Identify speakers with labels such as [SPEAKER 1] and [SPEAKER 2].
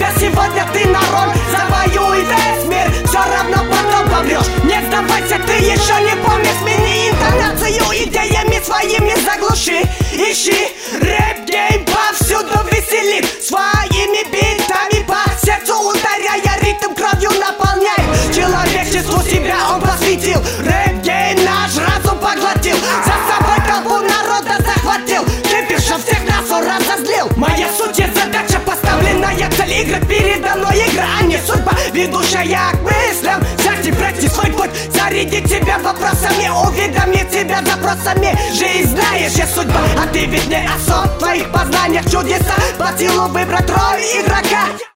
[SPEAKER 1] Я сегодня ты на роль, завоюй весь мир, все равно потом помрешь. Не сдавайся, ты еще не помнишь. Смени интонацию, идеями своими заглуши. Ищи рэп-гейм, повсюду веселит. Своими битами по сердцу ударяя, ритм кровью наполняет. Человечеству себя он посвятил. Рэп-гейм наш разум поглотил. За собой толпу народа захватил. Кипишем всех нас он разозлил. Моя суть и задача, поставленная цель, играть передо мной игра, а не судьба, ведущая к мыслям. Взять и пройти свой путь, зарядить тебя вопросами, уведомить тебя запросами. Жизнь знаешь, я судьба, а ты ведь не особ. В твоих познаниях чудеса, по силу выбрать роль игрока.